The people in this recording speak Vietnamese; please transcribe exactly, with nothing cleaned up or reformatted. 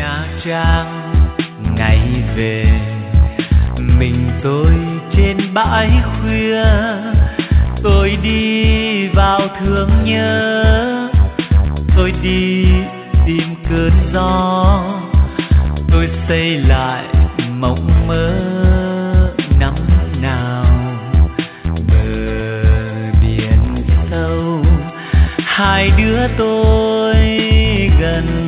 Nha Trang ngày về, mình tôi trên bãi khuya, tôi đi vào thương nhớ, tôi đi tìm cơn gió, tôi xây lại mộng mơ năm nào. Bờ biển sâu hai đứa tôi gần